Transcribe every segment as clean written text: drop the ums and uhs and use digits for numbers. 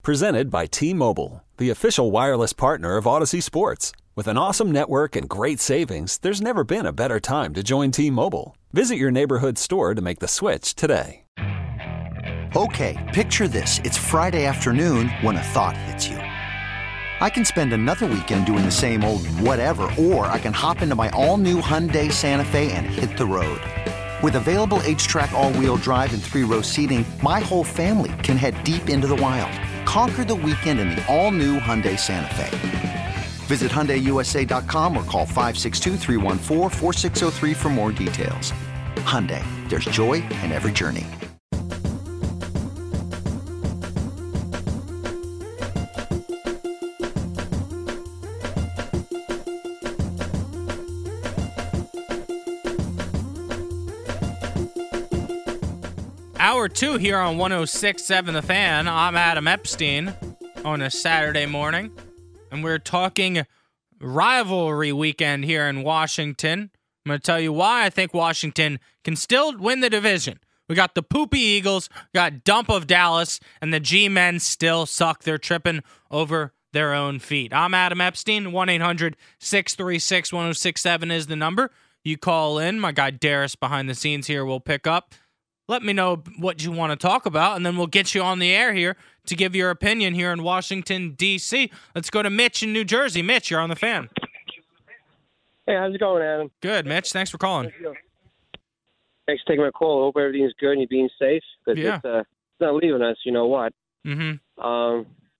Presented by T-Mobile, the official wireless partner of Odyssey Sports. With an awesome network and great savings, there's never been a better time to join T-Mobile. Visit your neighborhood store to make the switch today. Okay, picture this. It's Friday afternoon when a thought hits you. I can spend another weekend doing the same old whatever, or I can hop into my all-new Hyundai Santa Fe and hit the road. With available H-Track all-wheel drive and 3-row seating, my whole family can head deep into the wild. Conquer the weekend in the all-new Hyundai Santa Fe. Visit HyundaiUSA.com or call 562-314-4603 for more details. Hyundai, there's joy in every journey. Hour 2 here on 106.7 The Fan. I'm Adam Epstein on a Saturday morning, and we're talking rivalry weekend here in Washington. I'm going to tell you why I think Washington can still win the division. We got the Poopy Eagles, got dump of Dallas, and the G-Men still suck. They're tripping over their own feet. I'm Adam Epstein. 1-800-636-1067 is the number. You call in. My guy Darius behind the scenes here will pick up. Let me know what you want to talk about, and then we'll get you on the air here to give your opinion here in Washington, D.C. Let's go to Mitch in New Jersey. Mitch, you're on the Fan. Hey, how's it going, Adam? Good, Mitch. Thanks for calling. Thanks for taking my call. I hope everything's good and you're being safe. Yeah. It's not leaving us, you know what. Mm-hmm.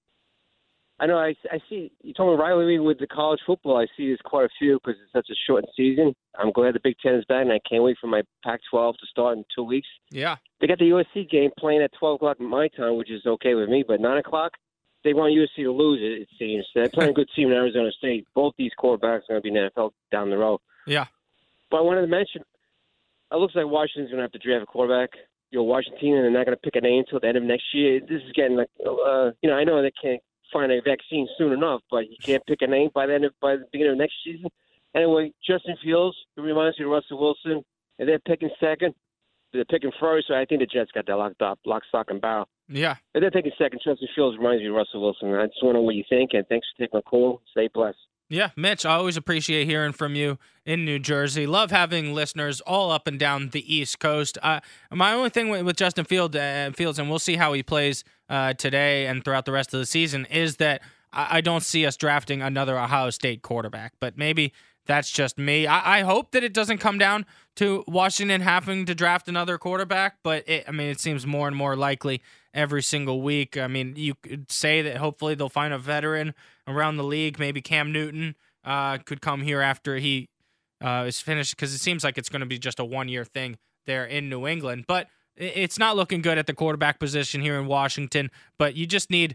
I know I see you told me rivalry with the college football. I see there's quite a few because it's such a shortened season. I'm glad the Big Ten is back, and I can't wait for my Pac-12 to start in 2 weeks. Yeah. They got the USC game playing at 12 o'clock my time, which is okay with me, but 9 o'clock, they want USC to lose it seems. They're playing a good team in Arizona State. Both these quarterbacks are going to be in the NFL down the road. Yeah. But I wanted to mention, it looks like Washington's going to have to draft a quarterback. Washington, and they're not going to pick a name until the end of next year. This is getting like, I know they can't find a vaccine soon enough, but you can't pick a name by the beginning of next season. Anyway, Justin Fields, it reminds me of Russell Wilson, and they're picking second. They're picking first, so I think the Jets got that locked up, lock, stock, and barrel. Yeah. And they're taking second. Justin Fields reminds me of Russell Wilson. I just want to know what you think, and thanks for taking my call. Stay blessed. Yeah, Mitch, I always appreciate hearing from you in New Jersey. Love having listeners all up and down the East Coast. My only thing with Justin Fields, and we'll see how he plays today and throughout the rest of the season, is that I don't see us drafting another Ohio State quarterback. But maybe that's just me. I hope that it doesn't come down to Washington having to draft another quarterback, but it seems more and more likely every single week. I mean, you could say that hopefully they'll find a veteran around the league. Maybe Cam Newton could come here after he is finished, because it seems like it's going to be just a one-year thing there in New England. But it's not looking good at the quarterback position here in Washington. But you just need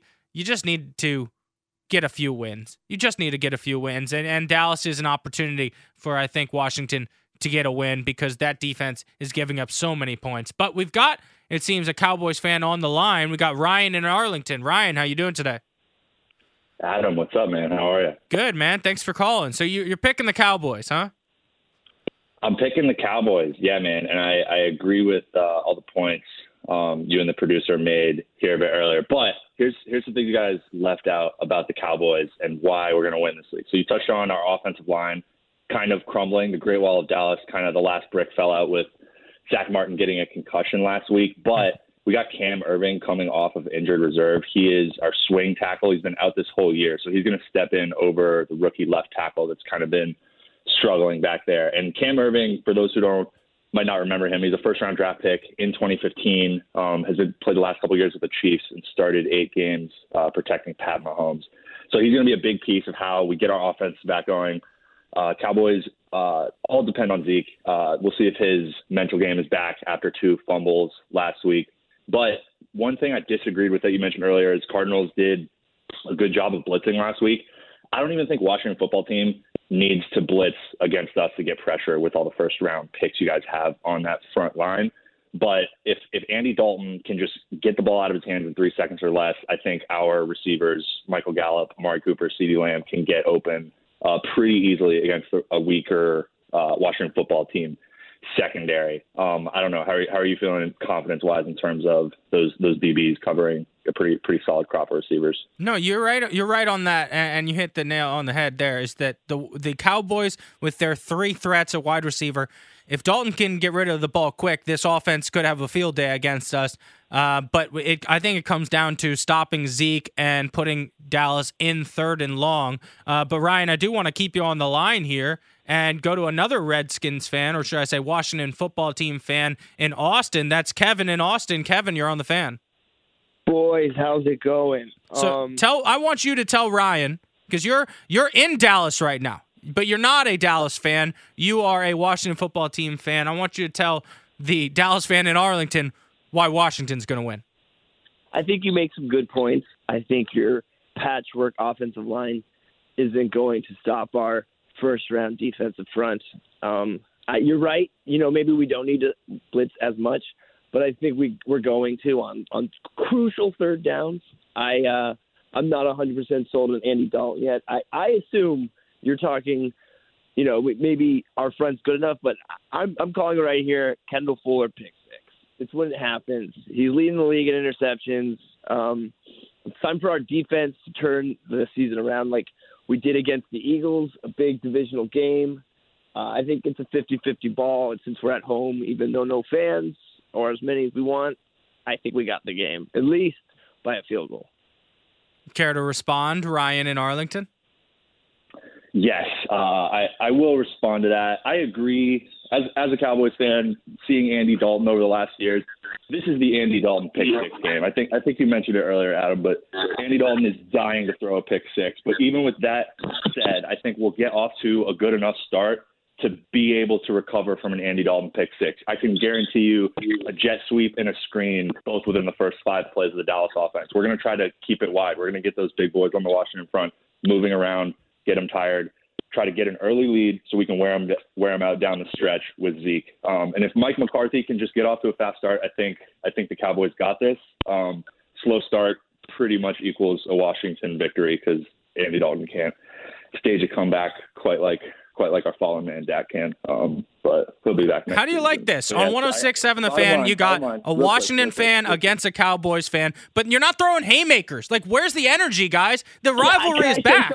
to get a few wins. You just need to get a few wins, and Dallas is an opportunity for, I think, Washington to get a win, because that defense is giving up so many points. But we've got, it seems, a Cowboys fan on the line. We got Ryan in Arlington. Ryan, how you doing today? Adam, what's up, man? How are you? Good, man. Thanks for calling. So you're picking the Cowboys, huh? I'm picking the Cowboys, yeah, man. And I agree with all the points you and the producer made here a bit earlier. But here's the thing you guys left out about the Cowboys and why we're going to win this week. So you touched on our offensive line kind of crumbling. The Great Wall of Dallas, kind of the last brick fell out with Zach Martin getting a concussion last week. But we got Cam Irving coming off of injured reserve. He is our swing tackle. He's been out this whole year. So he's going to step in over the rookie left tackle that's kind of been struggling back there. And Cam Irving, for those who might not remember him, he's a first-round draft pick in 2015, has played the last couple of years with the Chiefs and started 8 games protecting Pat Mahomes. So he's going to be a big piece of how we get our offense back going. Cowboys all depend on Zeke. We'll see if his mental game is back after 2 fumbles last week. But one thing I disagreed with that you mentioned earlier is Cardinals did a good job of blitzing last week. I don't even think Washington football team needs to blitz against us to get pressure with all the first-round picks you guys have on that front line. But if Andy Dalton can just get the ball out of his hands in 3 seconds or less, I think our receivers, Michael Gallup, Amari Cooper, CeeDee Lamb, can get open pretty easily against a weaker Washington football team. secondary. I don't know. How are you feeling confidence-wise in terms of those DBs covering a pretty solid crop of receivers? No, you're right. You're right on that, and you hit the nail on the head there. Is that the Cowboys with their 3 threats at wide receiver? If Dalton can get rid of the ball quick, this offense could have a field day against us. But I think it comes down to stopping Zeke and putting Dallas in 3rd and long. But Ryan, I do want to keep you on the line here and go to another Redskins fan, or should I say Washington football team fan in Austin. That's Kevin in Austin. Kevin, you're on the fan. Boys, how's it going? So I want you to tell Ryan, because you're in Dallas right now, but you're not a Dallas fan. You are a Washington football team fan. I want you to tell the Dallas fan in Arlington why Washington's going to win. I think you make some good points. I think your patchwork offensive line isn't going to stop our first-round defensive front. You're right. Maybe we don't need to blitz as much, but I think we're going to on crucial 3rd downs. I'm not 100% sold on Andy Dalton yet. I assume you're talking, maybe our front's good enough, but I'm calling it right here, Kendall Fuller pick 6. It's when it happens. He's leading the league in interceptions. It's time for our defense to turn the season around like we did against the Eagles, a big divisional game. I think it's a 50-50 ball, and since we're at home, even though no fans or as many as we want, I think we got the game, at least by a field goal. Care to respond, Ryan in Arlington? Yes, I will respond to that. I agree. As a Cowboys fan, seeing Andy Dalton over the last years, this is the Andy Dalton pick 6 game. I think you mentioned it earlier, Adam, but Andy Dalton is dying to throw a pick 6. But even with that said, I think we'll get off to a good enough start to be able to recover from an Andy Dalton pick 6. I can guarantee you a jet sweep and a screen both within the first 5 plays of the Dallas offense. We're going to try to keep it wide. We're going to get those big boys on the Washington front moving around, get them tired, try to get an early lead so we can wear them out down the stretch with Zeke. And if Mike McCarthy can just get off to a fast start, I think the Cowboys got this. Slow start pretty much equals a Washington victory because Andy Dalton can't stage a comeback quite like our fallen man Dak can. But he'll be back next How do you season. like this? So, On yeah, 106.7 The Fan, you got a Washington fan against a Cowboys fan, but you're not throwing haymakers. Like, where's the energy, guys? The rivalry is back.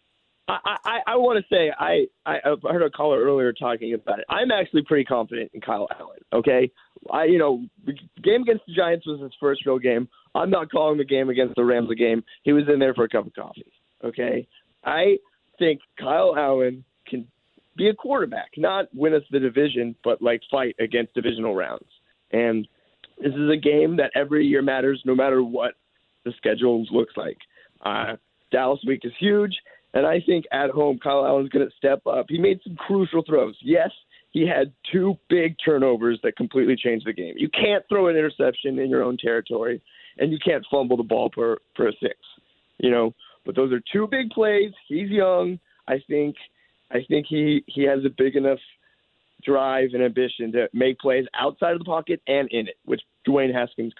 I want to say I heard a caller earlier talking about it. I'm actually pretty confident in Kyle Allen. Okay, the game against the Giants was his first real game. I'm not calling the game against the Rams a game. He was in there for a cup of coffee. Okay, I think Kyle Allen can be a quarterback, not win us the division, but like fight against divisional rounds. And this is a game that every year matters, no matter what the schedule looks like. Dallas week is huge. And I think at home, Kyle Allen's going to step up. He made some crucial throws. Yes, he had 2 big turnovers that completely changed the game. You can't throw an interception in your own territory, and you can't fumble the ball for a 6. But those are 2 big plays. He's young. I think he has a big enough drive and ambition to make plays outside of the pocket and in it, which Dwayne Haskins.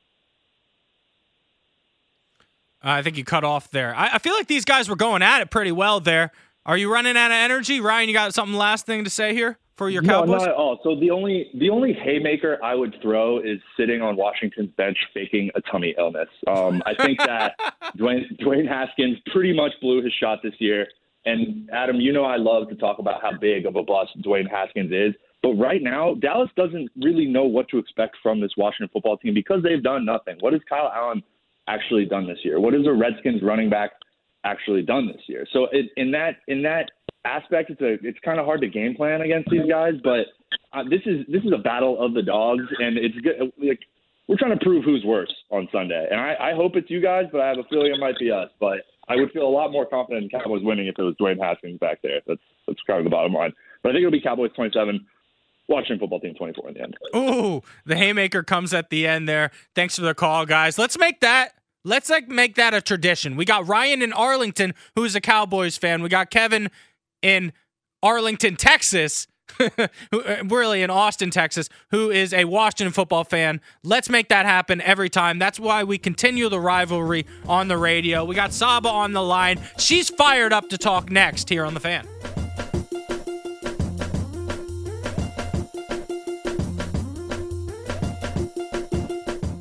I think you cut off there. I feel like these guys were going at it pretty well there. Are you running out of energy? Ryan, you got something last thing to say here for your Cowboys? No, not at all. So the only haymaker I would throw is sitting on Washington's bench faking a tummy illness. I think that Dwayne Haskins pretty much blew his shot this year. And Adam, I love to talk about how big of a bust Dwayne Haskins is. But right now, Dallas doesn't really know what to expect from this Washington football team because they've done nothing. What has Kyle Allen actually done this year? What has the Redskins running back actually done this year? So in that aspect, it's kind of hard to game plan against these guys. But this is a battle of the dogs, and it's good. Like, we're trying to prove who's worse on Sunday. And I hope it's you guys, but I have a feeling it might be us. But I would feel a lot more confident in Cowboys winning if it was Dwayne Haskins back there. That's kind of the bottom line. But I think it'll be Cowboys 27. Washington football team 24 in the end. Ooh, the haymaker comes at the end there. Thanks for the call, guys. Let's make that a tradition. We got Ryan in Arlington, who's a Cowboys fan. We got Kevin in Arlington, Texas, really in Austin, Texas, who is a Washington football fan. Let's make that happen every time. That's why we continue the rivalry on the radio. We got Saba on the line. She's fired up to talk next here on The Fan.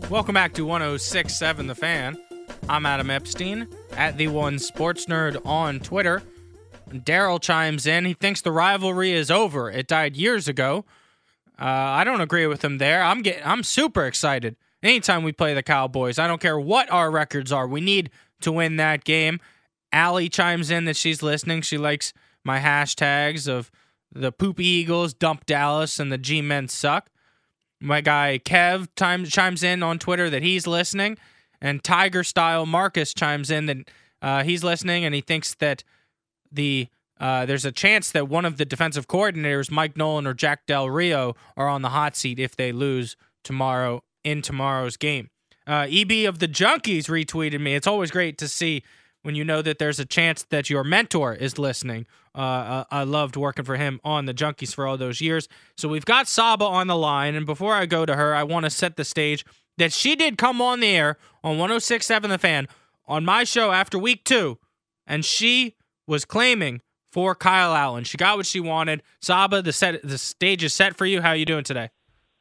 Welcome back to 106.7 The Fan. I'm Adam Epstein, at The One Sports Nerd on Twitter. Daryl chimes in. He thinks the rivalry is over. It died years ago. I don't agree with him there. I'm super excited. Anytime we play the Cowboys, I don't care what our records are. We need to win that game. Allie chimes in that she's listening. She likes my hashtags of the Poopy Eagles, Dump Dallas, and the G-Men Suck. My guy Kev chimes in on Twitter that he's listening. And Tiger Style Marcus chimes in that he's listening, and he thinks that there's a chance that one of the defensive coordinators, Mike Nolan or Jack Del Rio, are on the hot seat if they lose tomorrow in tomorrow's game. EB of the Junkies retweeted me. It's always great to see when you know that there's a chance that your mentor is listening. I loved working for him on the Junkies for all those years. So we've got Saba on the line, and before I go to her, I want to set the stage that she did come on the air on 106.7 The Fan on my show after week 2, and she was claiming for Kyle Allen. She got what she wanted. Saba, the stage is set for you. How are you doing today?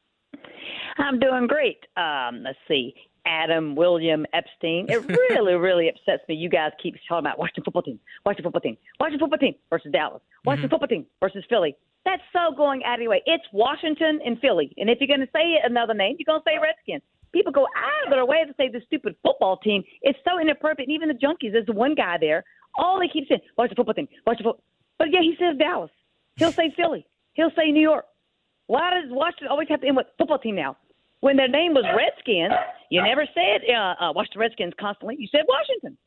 I'm doing great. Let's see. Adam, William, Epstein. It really, really upsets me. You guys keep talking about Washington football team, Washington football team, Washington football team versus Dallas, Washington football team versus Philly. That's so going out of your way. It's Washington and Philly. And if you're going to say another name, you're going to say Redskins. People go out of their way to say the stupid football team. It's so inappropriate. And even the Junkies, there's the one guy there. All they keep saying, Washington football team, Washington football. But yeah, he says Dallas. He'll say Philly. He'll say New York. Why does Washington always have to end with football team now? When their name was Redskins, you never said Washington Redskins constantly. You said Washington.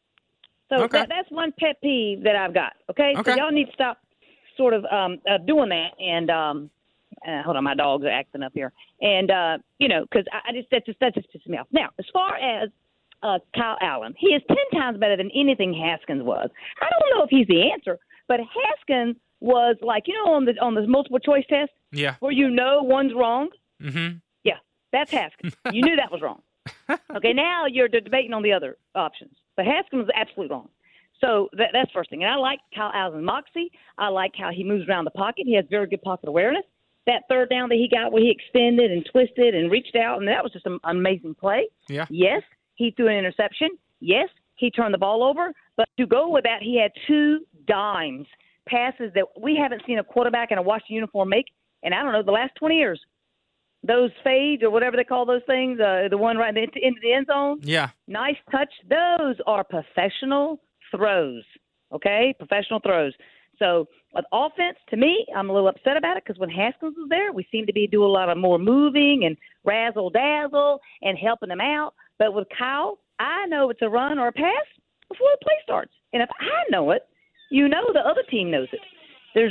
So okay. That's one pet peeve that I've got. Okay? So y'all need to stop sort of doing that. And hold on, my dogs are acting up here. And because that just pisses me off. Now, as far as Kyle Allen, he is 10 times better than anything Haskins was. I don't know if he's the answer, but Haskins was like, on the multiple choice test, where one's wrong. Mm-hmm. Yeah, that's Haskins. You knew that was wrong. Okay, now you're debating on the other options, but Haskins was absolutely wrong. So that's first thing. And I like Kyle Allen's moxie. I like how he moves around the pocket. He has very good pocket awareness. That third down that he got where he extended and twisted and reached out, and that was just an amazing play. Yeah. Yes, he threw an interception. Yes, he turned the ball over. But to go with that, he had 2 dimes, passes that we haven't seen a quarterback in a Washington uniform make in, I don't know, the last 20 years. Those fades or whatever they call those things, the one right into the end zone. Yeah. Nice touch. Those are professional throws, okay? Professional throws. So with offense, to me, I'm a little upset about it because when Haskins was there, we seemed to be doing a lot of more moving and razzle-dazzle and helping them out. But with Kyle, I know it's a run or a pass before the play starts. And if I know it, the other team knows it. There's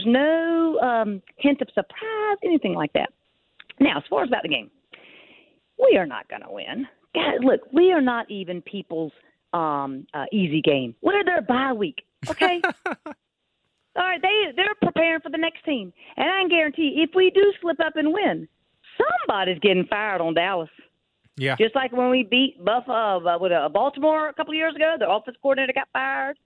no hint of surprise, anything like that. Now, as far as about the game, we are not going to win. Guys, look, we are not even people's easy game. What are their bye week? Okay? All right, they're preparing for the next team. And I can guarantee if we do slip up and win, somebody's getting fired on Dallas. Yeah. Just like when we beat Baltimore a couple of years ago, the offensive coordinator got fired.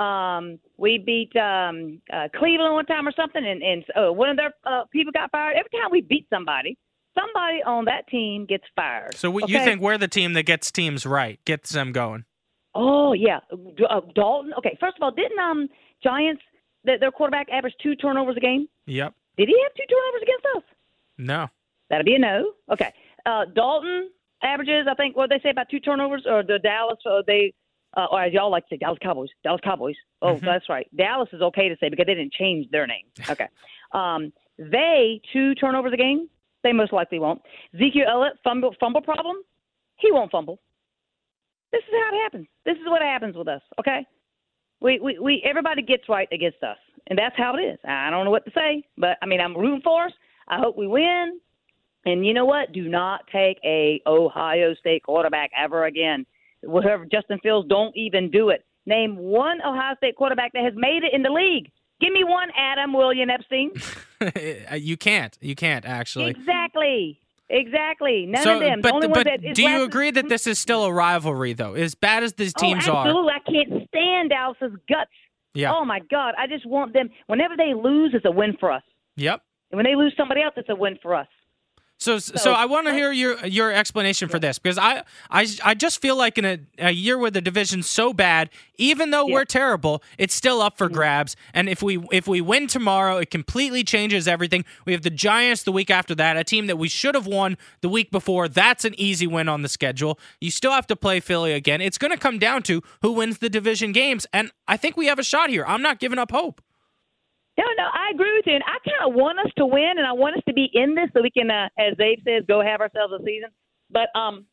We beat Cleveland one time or something, and one of their people got fired. Every time we beat somebody on that team gets fired. So you think we're the team that gets teams right, gets them going? Oh, yeah. Dalton. Okay, first of all, didn't Giants, their quarterback average 2 turnovers a game? Yep. Did he have 2 turnovers against us? No. That'd be a no. Okay. Dalton averages, I think, what they say about 2 turnovers, or the Dallas, or as y'all like to say, Dallas Cowboys. Dallas Cowboys. Oh, That's right. Dallas is okay to say because they didn't change their name. Okay. They 2 turnovers a game. They most likely won't. Ezekiel Elliott, fumble problem. He won't fumble. This is how it happens. This is what happens with us. Okay. We everybody gets right against us, and that's how it is. I don't know what to say, but I'm rooting for us. I hope we win. And you know what? Do not take a Ohio State quarterback ever again. Whatever Justin Fields, don't even do it. Name one Ohio State quarterback that has made it in the league. Give me one, Adam William Epstein. You can't, actually. Exactly. None of them. But, the only one that is do you agree that this is still a rivalry, though? As bad as these teams are. Absolutely. I can't stand Dallas's guts. Yeah. Oh, my God. I just want them. Whenever they lose, it's a win for us. Yep. And when they lose somebody else, it's a win for us. So I want to hear your explanation for this, because I just feel like in a year where the division's so bad, even though we're terrible, it's still up for grabs. And if we win tomorrow, it completely changes everything. We have the Giants the week after that, a team that we should have won the week before. That's an easy win on the schedule. You still have to play Philly again. It's going to come down to who wins the division games, and I think we have a shot here. I'm not giving up hope. No, I agree with you. And I kind of want us to win, and I want us to be in this so we can, as Dave says, go have ourselves a season. But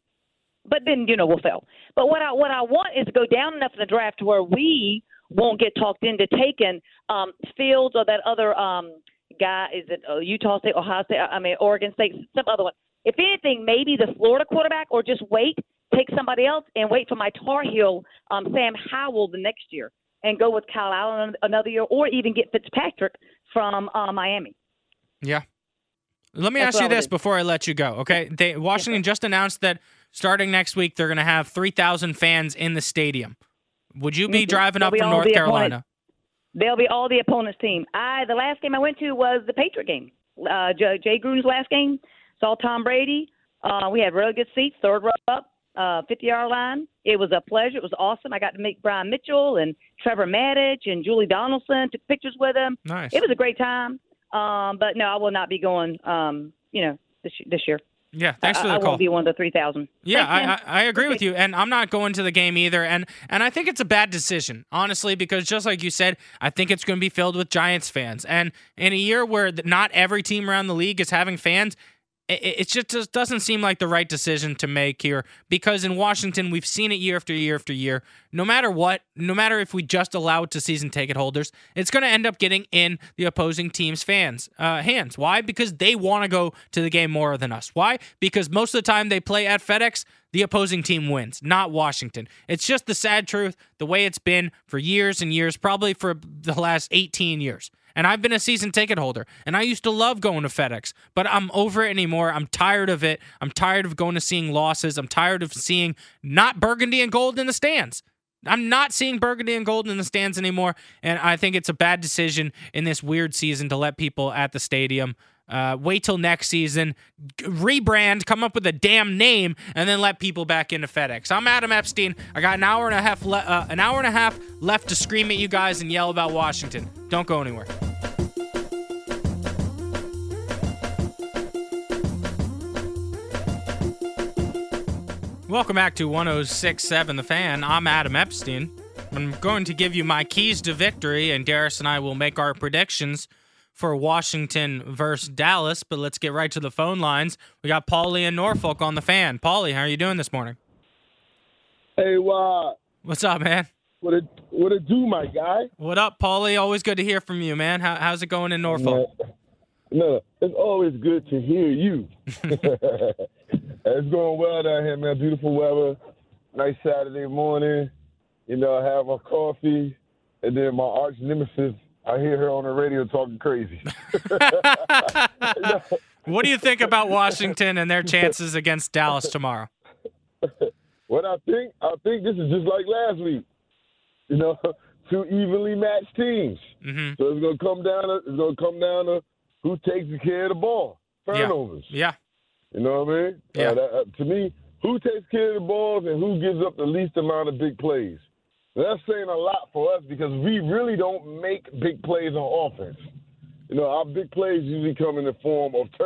then, we'll fail. But what I want is to go down enough in the draft to where we won't get talked into taking Fields or that other guy. Is it Utah State, Ohio State? Oregon State, some other one. If anything, maybe the Florida quarterback, or just take somebody else and wait for my Tar Heel, Sam Howell, the next year, and go with Kyle Allen another year, or even get Fitzpatrick from Miami. Yeah. Let me ask you this before I let you go, okay? Washington just announced that starting next week, they're going to have 3,000 fans in the stadium. Would you be driving up from North Carolina? They'll be all the opponent's team. The last game I went to was the Patriot game. Jay Gruden's last game. Saw Tom Brady. We had really good seats, third row up. 50-yard line. It was a pleasure. It was awesome. I got to meet Brian Mitchell and Trevor Maddich and Julie Donaldson. Took pictures with them. Nice. It was a great time. But no, I will not be going. This year. Yeah, thanks for the call. I won't be one of the 3,000. Yeah, I agree with you, and I'm not going to the game either. And I think it's a bad decision, honestly, because just like you said, I think it's going to be filled with Giants fans. And in a year where not every team around the league is having fans, it just doesn't seem like the right decision to make here, because in Washington, we've seen it year after year after year. No matter what, no matter if we just allow it to season ticket holders, it's going to end up getting in the opposing team's fans' hands. Why? Because they want to go to the game more than us. Why? Because most of the time they play at FedEx, the opposing team wins, not Washington. It's just the sad truth, the way it's been for years and years, probably for the last 18 years. And I've been a season ticket holder, and I used to love going to FedEx, but I'm over it anymore. I'm tired of it. I'm tired of going to seeing losses. I'm tired of seeing not burgundy and gold in the stands. I'm not seeing burgundy and gold in the stands anymore, and I think it's a bad decision in this weird season to let people at the stadium. Wait till next season, rebrand, come up with a damn name, and then let people back into FedEx. I'm Adam Epstein. I got an hour and a half left to scream at you guys and yell about Washington. Don't go anywhere. Welcome back to 106.7 The Fan. I'm Adam Epstein. I'm going to give you my keys to victory, and Darius and I will make our predictions for Washington versus Dallas, but let's get right to the phone lines. We got Paulie in Norfolk on The Fan. Paulie, how are you doing this morning? Hey, what's up, man? What it do, my guy? What up, Paulie? Always good to hear from you, man. How's it going in Norfolk? No, it's always good to hear you. It's going well down here, man. Beautiful weather. Nice Saturday morning. I have my coffee, and then my arch nemesis, I hear her on the radio talking crazy. What do you think about Washington and their chances against Dallas tomorrow? What I think this is just like last week. Two evenly matched teams. Mm-hmm. So it's gonna come down to who takes care of the ball. Turnovers. Yeah. You know what I mean? Yeah. To me, who takes care of the balls and who gives up the least amount of big plays. That's saying a lot for us because we really don't make big plays on offense. Our big plays usually come in the form of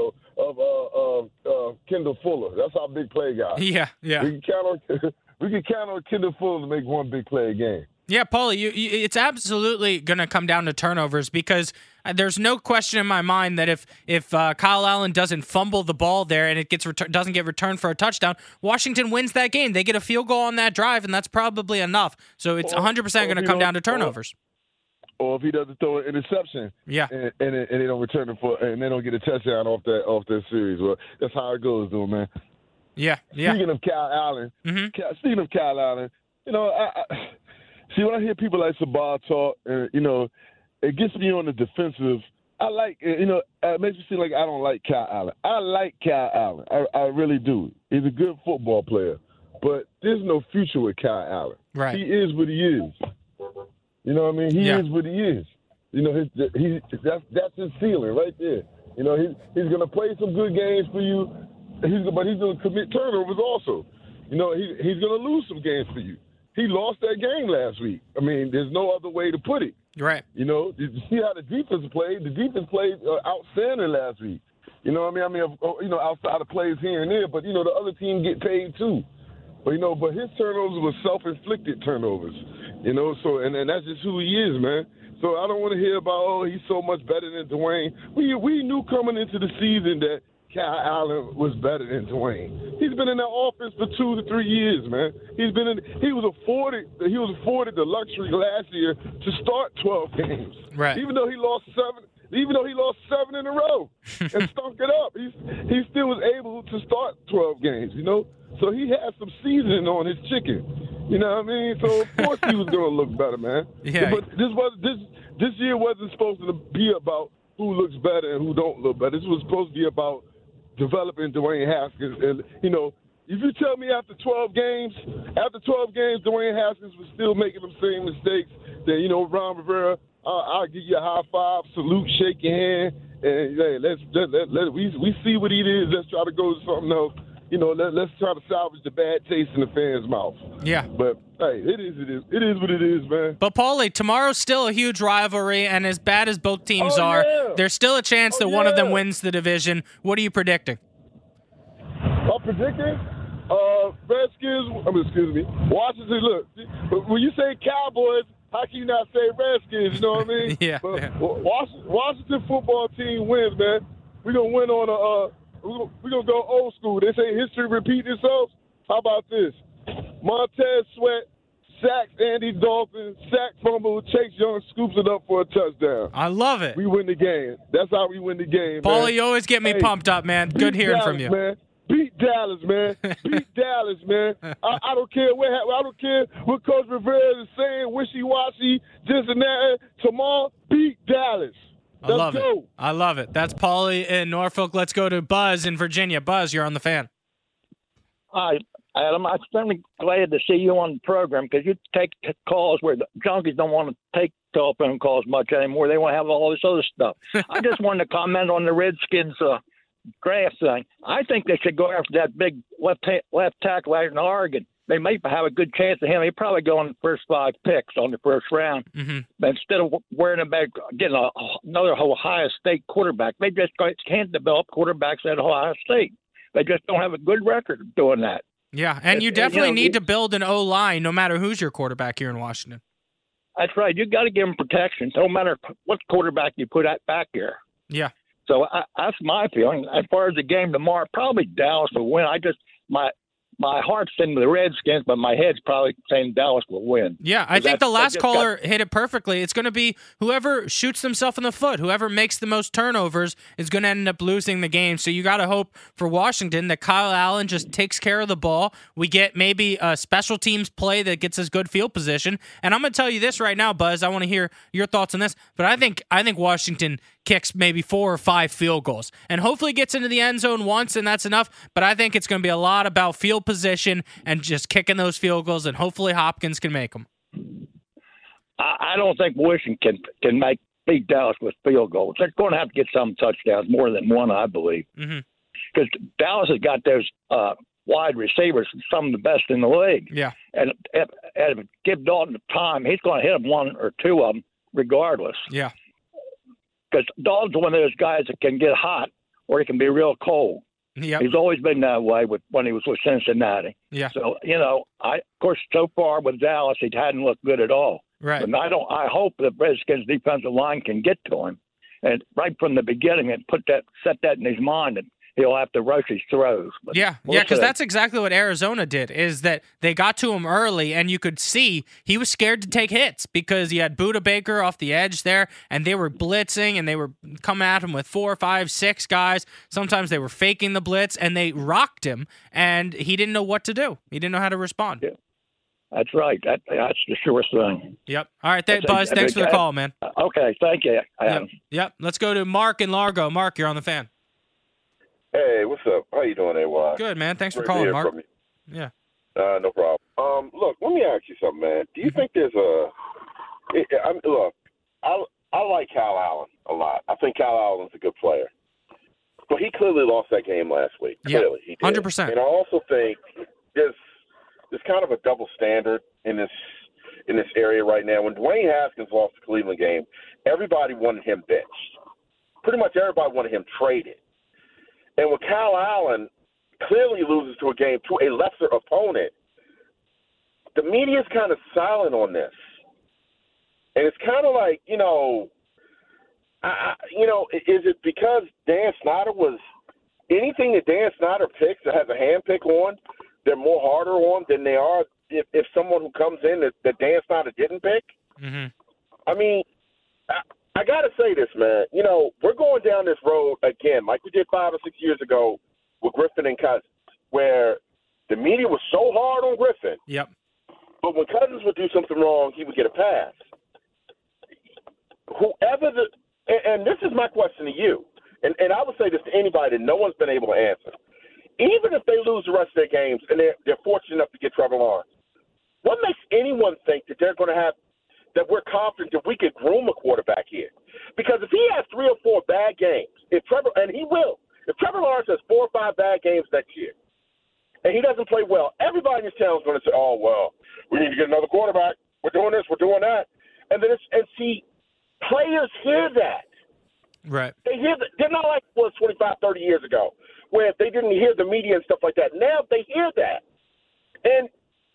Kendall Fuller. That's our big play guy. Yeah. We can count on Kendall Fuller to make one big play a game. Yeah, Paulie, it's absolutely going to come down to turnovers because there's no question in my mind that if Kyle Allen doesn't fumble the ball there and it doesn't get returned for a touchdown, Washington wins that game. They get a field goal on that drive, and that's probably enough. So it's 100% going to come down to turnovers. Or if he doesn't throw an interception, yeah, and they don't return it and they don't get a touchdown off that series. Well, that's how it goes, though, man. Yeah. Speaking of Kyle Allen, see, when I hear people like Sabah talk, it gets me on the defensive. I like, it makes me seem like I don't like Kyle Allen. I like Kyle Allen. I really do. He's a good football player. But there's no future with Kyle Allen. Right. He is what he is. You know what I mean? He is what he is. That's his ceiling right there. You know, he's going to play some good games for you, but he's going to commit turnovers also. You know, he's going to lose some games for you. He lost that game last week. I mean, there's no other way to put it. Right. You know, did you see how the defense played? The defense played outstanding last week. You know what I mean? Outside of plays here and there, but, you know, the other team get paid too. But, you know, his turnovers were self-inflicted turnovers. You know, so and that's just who he is, man. So I don't want to hear about, he's so much better than Dwayne. We knew coming into the season that Kyle Allen was better than Dwayne. He's been in that offense for 2 to 3 years, man. He was afforded the luxury last year to start 12 games. Right. Even though he lost 7 in a row and stunk it up, he still was able to start 12 games, you know? So he had some seasoning on his chicken. You know what I mean? So of course he was gonna look better, man. Yeah. But this year wasn't supposed to be about who looks better and who don't look better. This was supposed to be about developing Dwayne Haskins. And you know, if you tell me after 12 games, Dwayne Haskins was still making them same mistakes, then you know, Ron Rivera, I'll give you a high five, salute, shake your hand, and hey, we see what he is. Let's try to go to something else. You know, let's try to salvage the bad taste in the fans' mouth. Yeah. But, hey, it is what it is, man. But, Paulie, tomorrow's still a huge rivalry, and as bad as both teams are, there's still a chance that one of them wins the division. What are you predicting? I'm predicting Washington, look, when you say Cowboys, how can you not say Redskins, you know what I mean? Yeah. But Washington football team wins, man. We're going to win on we're going to go old school. They say history repeats itself. How about this? Montez Sweat sacks Andy Dalton, sack fumble, Chase Young scoops it up for a touchdown. I love it. We win the game. That's how we win the game, Paulie, man. You always get me pumped up, man. Good hearing Dallas, from you. Man. Beat Dallas, man. Beat Dallas, man. I don't care I don't care what Coach Rivera is saying, wishy-washy, this and that. Tomorrow, beat Dallas. I love it. I love it. That's Paulie in Norfolk. Let's go to Buzz in Virginia. Buzz, you're on the Fan. Hi, Adam. I'm certainly glad to see you on the program because you take calls where the junkies don't want to take telephone calls much anymore. They want to have all this other stuff. I just wanted to comment on the Redskins draft thing. I think they should go after that big left tackle out in Oregon. They may have a good chance of him. He'd probably go on the first 5 picks on the first round. Mm-hmm. But instead of worrying about getting another Ohio State quarterback, they just can't develop quarterbacks at Ohio State. They just don't have a good record of doing that. Yeah, and you definitely need to build an O-line no matter who's your quarterback here in Washington. That's right. You got to give them protection, no matter what quarterback you put back here. Yeah. So that's my feeling. As far as the game tomorrow, probably Dallas will win. My heart's in the Redskins, but my head's probably saying Dallas will win. Yeah, I think the last caller hit it perfectly. It's going to be whoever shoots themselves in the foot, whoever makes the most turnovers is going to end up losing the game. So you got to hope for Washington that Kyle Allen just takes care of the ball. We get maybe a special teams play that gets us good field position. And I'm going to tell you this right now, Buzz. I want to hear your thoughts on this. But I think Washington kicks maybe 4 or 5 field goals and hopefully gets into the end zone once, and that's enough. But I think it's going to be a lot about field position and just kicking those field goals, and hopefully Hopkins can make them. I don't think Washington can beat Dallas with field goals. They're going to have to get some touchdowns, more than one, I believe. Because Dallas has got those wide receivers, some of the best in the league. Yeah. And if give Dalton the time, he's going to hit them 1 or 2 of them regardless. Yeah. Because Dalton's one of those guys that can get hot or he can be real cold. Yep. He's always been that way when he was with Cincinnati. Yeah. So, of course, so far with Dallas, he hadn't looked good at all. Right. But I hope the Redskins defensive line can get to him and right from the beginning and set that in his mind, and he'll have to rush his throws. But because that's exactly what Arizona did, is that they got to him early, and you could see he was scared to take hits because he had Budda Baker off the edge there, and they were blitzing, and they were coming at him with 4, 5, 6 guys. Sometimes they were faking the blitz, and they rocked him, and he didn't know what to do. He didn't know how to respond. Yeah. That's right. That's the surest thing. Yep. All right, Buzz, thanks for the call, man. Okay, thank you. Yep. Let's go to Mark in Largo. Mark, you're on the Fan. Hey, what's up? How you doing, AY? Good, man. Thanks for calling, Mark. Yeah. No problem. Look, let me ask you something, man. Do you think there's look, I like Kyle Allen a lot. I think Kyle Allen's a good player. But he clearly lost that game last week. Yep. Clearly, he did. 100%. And I also think there's kind of a double standard in this area right now. When Dwayne Haskins lost the Cleveland game, everybody wanted him benched. Pretty much everybody wanted him traded. And when Kyle Allen clearly loses to a game to a lesser opponent, the media's kind of silent on this. And it's kind of like, is it because Dan Snyder was anything that Dan Snyder picks that has a hand pick on, they're more harder on than they are if someone who comes in that Dan Snyder didn't pick? Mm-hmm. I mean, I got to say this, man. We're going down this road again, like we did 5 or 6 years ago with Griffin and Cousins, where the media was so hard on Griffin. Yep. But when Cousins would do something wrong, he would get a pass. And this is my question to you, and I would say this to anybody that no one's been able to answer. Even if they lose the rest of their games and they're fortunate enough to get Trevor Lawrence, what makes anyone think that they're going to have that we're confident that we could groom a quarterback here? Because if he has 3 or 4 bad games, if Trevor Lawrence has 4 or 5 bad games next year, and he doesn't play well, everybody in this town is going to say, "Oh well, we need to get another quarterback. We're doing this, we're doing that," and then players hear that. Right. They hear that. They're not like it was 25, 30 years ago, where they didn't hear the media and stuff like that. Now they hear that, and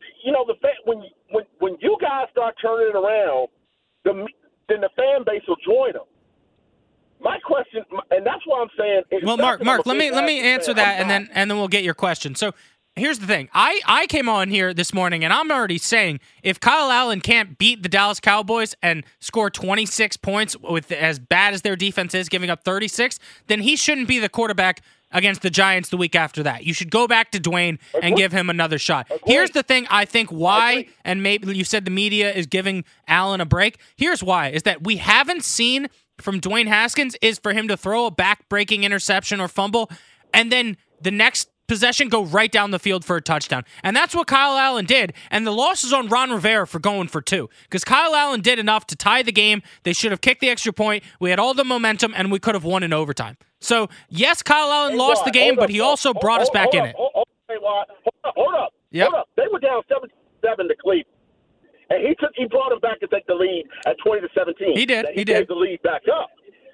when you guys start turning it around, then the fan base will join them. My question, and that's why I'm saying. Well, Mark, let me answer that, and then we'll get your question. So here's the thing. I came on here this morning, and I'm already saying if Kyle Allen can't beat the Dallas Cowboys and score 26 points with as bad as their defense is, giving up 36, then he shouldn't be the quarterback against the Giants the week after that. You should go back to Dwayne and give him another shot. Here's the thing, I think why, and maybe you said the media is giving Allen a break. Here's why, is that we haven't seen from Dwayne Haskins is for him to throw a back-breaking interception or fumble, and then the next possession go right down the field for a touchdown. And that's what Kyle Allen did. And the loss is on Ron Rivera for going for 2. Because Kyle Allen did enough to tie the game. They should have kicked the extra point. We had all the momentum, and we could have won in overtime. So, yes, Kyle Allen lost the game, but he also brought us back in it. Hold up. Yep. Hold up. They were down 7-7 to Cleveland. And he brought them back to take the lead at 20-17. He did. He gave the lead back up.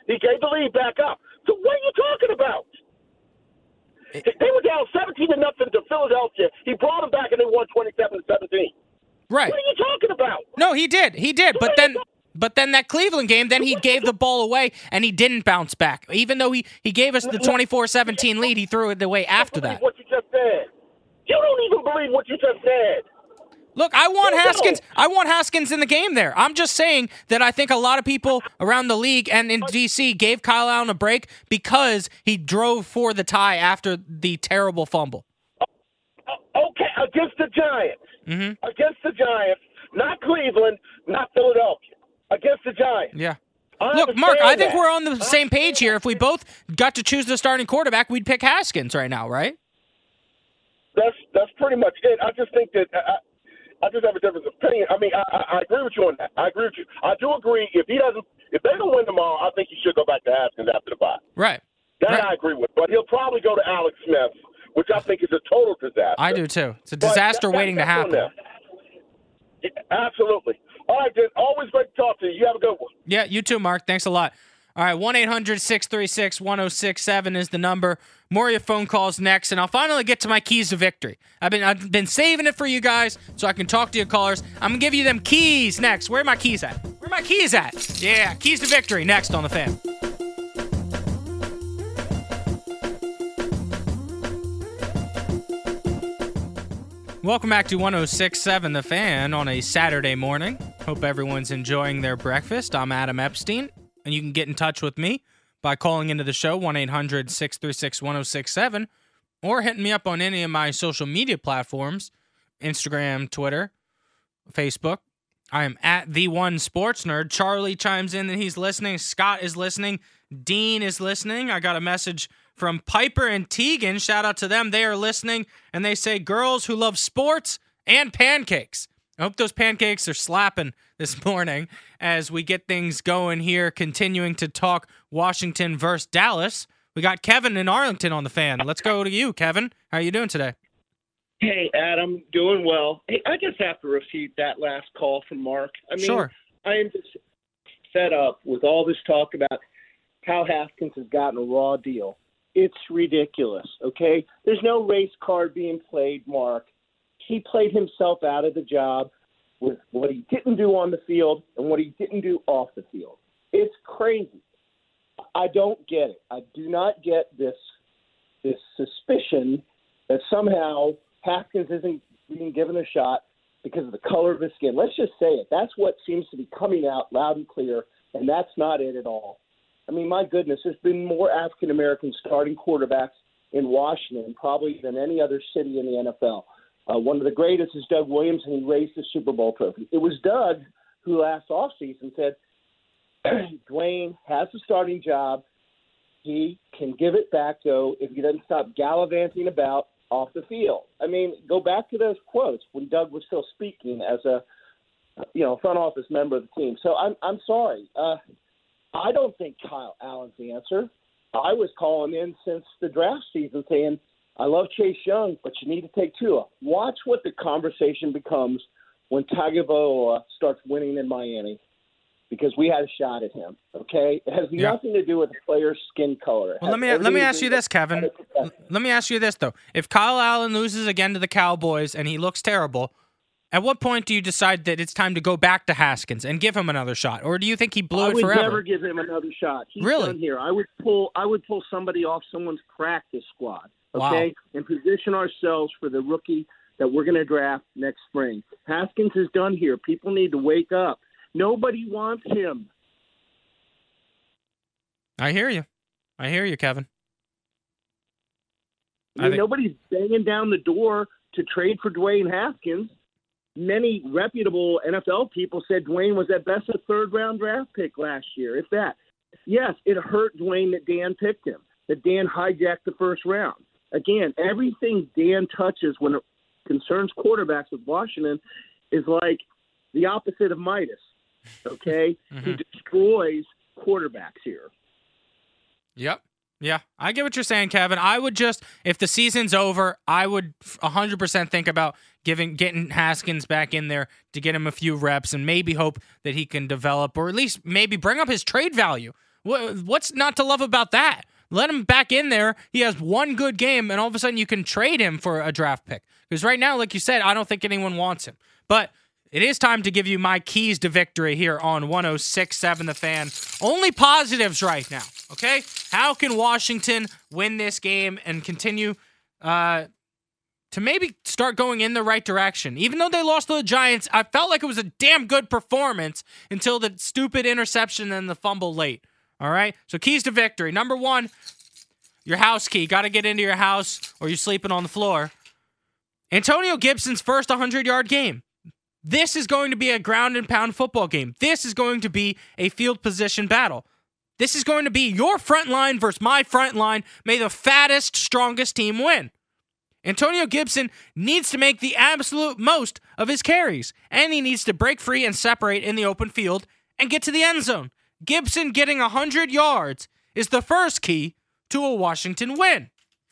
So what are you talking about? They were down 17-0 to Philadelphia. He brought them back and they won 27-17. Right. What are you talking about? No, he did. But then that Cleveland game, then he gave the ball away and he didn't bounce back. Even though he gave us the 24-17 lead, he threw it away after that. What you just said. You don't even believe what you just said. Look, I want Haskins in the game there. I'm just saying that I think a lot of people around the league and in D.C. gave Kyle Allen a break because he drove for the tie after the terrible fumble. Okay, against the Giants. Mm-hmm. Against the Giants, not Cleveland, not Philadelphia. Against the Giants. Yeah. Look, Mark, I think we're on the same page here. If we both got to choose the starting quarterback, we'd pick Haskins right now, right? That's pretty much it. I just think that I just have a different opinion. I mean, I agree with you on that. I agree with you. I do agree. If they don't win tomorrow, I think he should go back to Haskins after the bye. Right. That I agree with. But he'll probably go to Alex Smith, which I think is a total disaster. I do too. It's a disaster waiting to happen. Yeah, absolutely. All right, then. Always great to talk to you. You have a good one. Yeah, you too, Mark. Thanks a lot. All right, 1-800-636-1067 is the number. More of your phone calls next, and I'll finally get to my keys to victory. I've been saving it for you guys so I can talk to your callers. I'm going to give you them keys next. Where are my keys at? Yeah, keys to victory next on The Fan. Welcome back to 106.7 The Fan on a Saturday morning. Hope everyone's enjoying their breakfast. I'm Adam Epstein, and you can get in touch with me by calling into the show, 1-800-636-1067, or hitting me up on any of my social media platforms, Instagram, Twitter, Facebook. I am at The One Sports Nerd. Charlie chimes in that he's listening. Scott is listening. Dean is listening. I got a message from Piper and Tegan. Shout out to them. They are listening, and they say, girls who love sports and pancakes. I hope those pancakes are slapping this morning as we get things going here, continuing to talk Washington versus Dallas We got Kevin in Arlington on the Fan. Let's go to you, Kevin. How are you doing today? Hey, Adam, doing well. Hey, I just have to refute that last call from Mark. I mean, Sure. I am just fed up with all this talk about how Haskins has gotten a raw deal. It's ridiculous, okay? There's no race card being played, Mark. He played himself out of the job with what he didn't do on the field and what he didn't do off the field. It's crazy. I don't get it. I do not get this suspicion that somehow Haskins isn't being given a shot because of the color of his skin. Let's just say it. That's what seems to be coming out loud and clear, and that's not it at all. I mean, my goodness, there's been more African-American starting quarterbacks in Washington probably than any other city in the NFL. One of the greatest is Doug Williams, and he raised the Super Bowl trophy. It was Doug who last offseason said, Dwayne has a starting job. He can give it back, though, if he doesn't stop gallivanting about off the field. I mean, go back to those quotes when Doug was still speaking as a front office member of the team. So I'm sorry. I don't think Kyle Allen's the answer. I was calling in since the draft season saying, I love Chase Young, but you need to take Tua. Watch what the conversation becomes when Tagovailoa starts winning in Miami, because we had a shot at him, okay? It has nothing to do with the player's skin color. Well, let me ask you this, Kevin. Let me ask you this, though. If Kyle Allen loses again to the Cowboys and he looks terrible, at what point do you decide that it's time to go back to Haskins and give him another shot? Or do you think he blew it forever? I would never give him another shot. He's done here. I would pull somebody off someone's practice squad, okay, and position ourselves for the rookie that we're going to draft next spring. Haskins is done here. People need to wake up. Nobody wants him. I hear you, Kevin. Nobody's banging down the door to trade for Dwayne Haskins. Many reputable NFL people said Dwayne was at best a third-round draft pick last year, if that. Yes, it hurt Dwayne that Dan picked him, that Dan hijacked the first round. Again, everything Dan touches when it concerns quarterbacks with Washington is like the opposite of Midas, okay? He destroys quarterbacks here. Yep. Yeah, I get what you're saying, Kevin. I would just, if the season's over, I would 100% think about getting Haskins back in there to get him a few reps and maybe hope that he can develop, or at least maybe bring up his trade value. What's not to love about that? Let him back in there. He has one good game, and all of a sudden you can trade him for a draft pick. Because right now, like you said, I don't think anyone wants him. But it is time to give you my keys to victory here on 106.7 The Fan. Only positives right now, okay? How can Washington win this game and continue to maybe start going in the right direction? Even though they lost to the Giants, I felt like it was a damn good performance until the stupid interception and the fumble late, all right? So keys to victory. Number one, your house key. Got to get into your house or you're sleeping on the floor. Antonio Gibson's first 100-yard game. This is going to be a ground and pound football game. This is going to be a field position battle. This is going to be your front line versus my front line. May the fattest, strongest team win. Antonio Gibson needs to make the absolute most of his carries, and he needs to break free and separate in the open field and get to the end zone. Gibson getting 100 yards is the first key to a Washington win.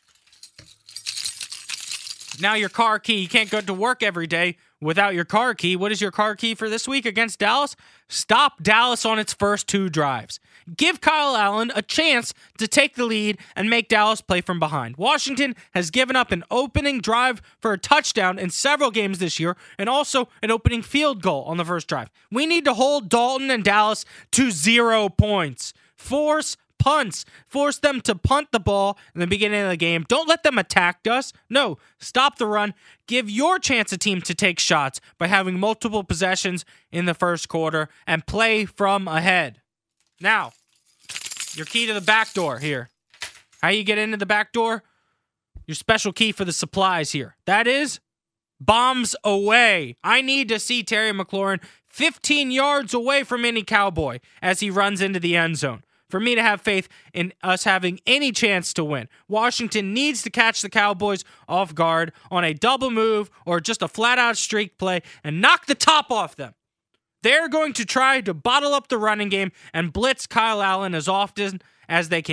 Now your car key. You can't go to work every day without your car key. What is your car key for this week against Dallas? Stop Dallas on its first two drives. Give Kyle Allen a chance to take the lead and make Dallas play from behind. Washington has given up an opening drive for a touchdown in several games this year, and also an opening field goal on the first drive. We need to hold Dalton and Dallas to 0 points. Force punts. Force them to punt the ball in the beginning of the game. Don't let them attack us. No, stop the run. Give your chance a team to take shots by having multiple possessions in the first quarter and play from ahead. Now, your key to the back door here. How you get into the back door? Your special key for the supplies here. That is bombs away. I need to see Terry McLaurin 15 yards away from any Cowboy as he runs into the end zone for me to have faith in us having any chance to win. Washington needs to catch the Cowboys off guard on a double move or just a flat-out streak play and knock the top off them. They're going to try to bottle up the running game and blitz Kyle Allen as often as they can.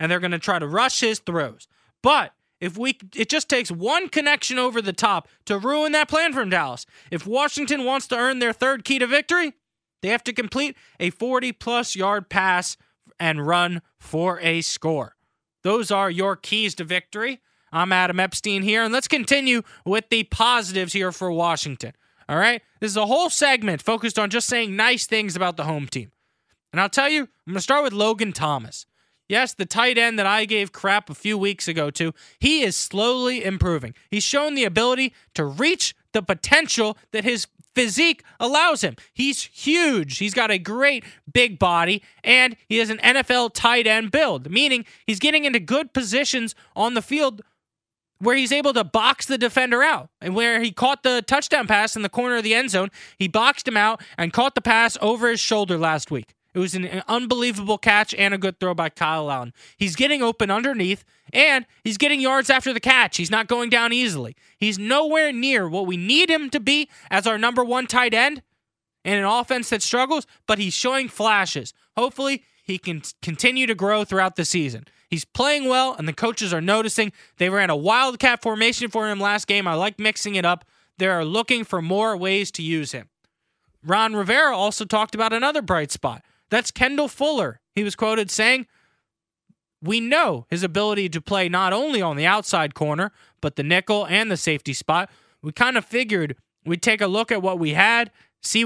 and they're going to try to rush his throws. But it just takes one connection over the top to ruin that plan from Dallas. If Washington wants to earn their third key to victory, they have to complete a 40-plus yard pass and run for a score. Those are your keys to victory. I'm Adam Epstein here, and let's continue with the positives here for Washington. All right? This is a whole segment focused on just saying nice things about the home team. And I'll tell you, I'm going to start with Logan Thomas. Yes, the tight end that I gave crap a few weeks ago to, he is slowly improving. He's shown the ability to reach the potential that his physique allows him. He's huge. He's got a great big body, and he has an NFL tight end build, meaning he's getting into good positions on the field where he's able to box the defender out. And where he caught the touchdown pass in the corner of the end zone, he boxed him out and caught the pass over his shoulder last week. It was an unbelievable catch and a good throw by Kyle Allen. He's getting open underneath, and he's getting yards after the catch. He's not going down easily. He's nowhere near what we need him to be as our number one tight end in an offense that struggles, but he's showing flashes. Hopefully, he can continue to grow throughout the season. He's playing well, and the coaches are noticing. They ran a wildcat formation for him last game. I like mixing it up. They're looking for more ways to use him. Ron Rivera also talked about another bright spot. That's Kendall Fuller. He was quoted saying, "We know his ability to play not only on the outside corner, but the nickel and the safety spot. We kind of figured we'd take a look at what we had, see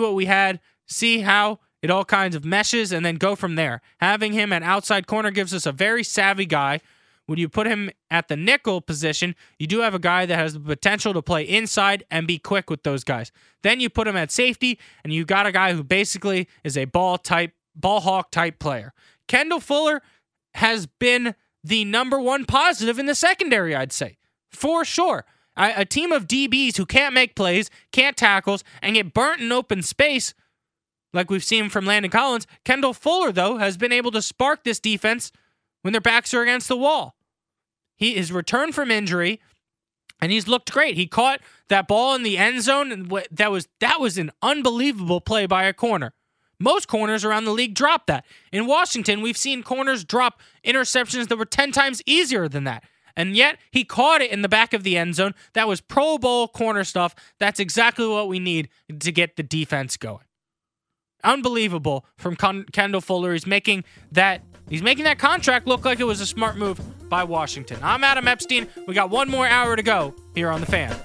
how it all kinds of meshes, and then go from there. Having him at outside corner gives us a very savvy guy. When you put him at the nickel position, you do have a guy that has the potential to play inside and be quick with those guys. Then you put him at safety, and you got a guy who basically is a ball hawk type player. Kendall Fuller has been the number one positive in the secondary, I'd say, for sure. A team of DBs who can't make plays, can't tackles, and get burnt in open space, like we've seen from Landon Collins. Kendall Fuller, though, has been able to spark this defense when their backs are against the wall. He is returned from injury, and he's looked great. He caught that ball in the end zone, and that was an unbelievable play by a corner. Most corners around the league drop that. In Washington, we've seen corners drop interceptions that were 10 times easier than that. And yet, he caught it in the back of the end zone. That was Pro Bowl corner stuff. That's exactly what we need to get the defense going. Unbelievable from Kendall Fuller. He's making that contract look like it was a smart move by Washington. I'm Adam Epstein. We got one more hour to go here on The Fan.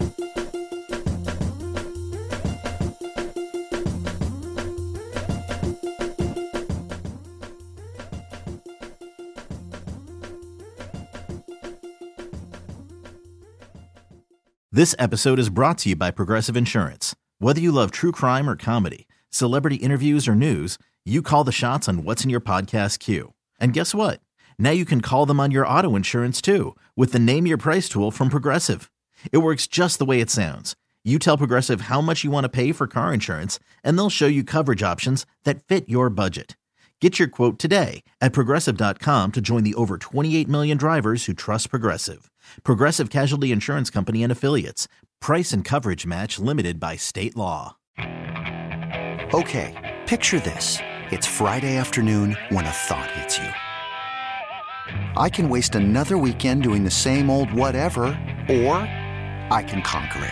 This episode is brought to you by Progressive Insurance. Whether you love true crime or comedy, celebrity interviews or news, you call the shots on what's in your podcast queue. And guess what? Now you can call them on your auto insurance too with the Name Your Price tool from Progressive. It works just the way it sounds. You tell Progressive how much you want to pay for car insurance, and they'll show you coverage options that fit your budget. Get your quote today at Progressive.com to join the over 28 million drivers who trust Progressive. Progressive Casualty Insurance Company and Affiliates. Price and coverage match limited by state law. Okay, picture this. It's Friday afternoon when a thought hits you. I can waste another weekend doing the same old whatever, or I can conquer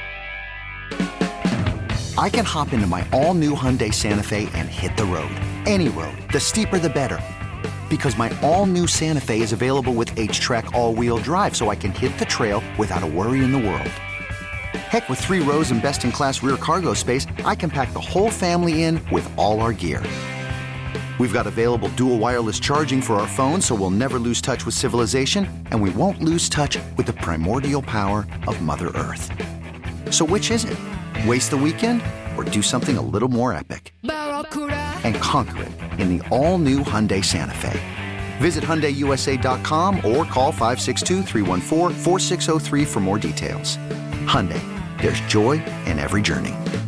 it. I can hop into my all-new Hyundai Santa Fe and hit the road. Any road. The steeper, the better. Because my all-new Santa Fe is available with H-Track all-wheel drive, so I can hit the trail without a worry in the world. Heck, with 3 rows and best-in-class rear cargo space, I can pack the whole family in with all our gear. We've got available dual wireless charging for our phones, so we'll never lose touch with civilization, and we won't lose touch with the primordial power of Mother Earth. So which is it? Waste the weekend or do something a little more epic? And conquer it in the all-new Hyundai Santa Fe. Visit HyundaiUSA.com or call 562-314-4603 for more details. Hyundai, there's joy in every journey.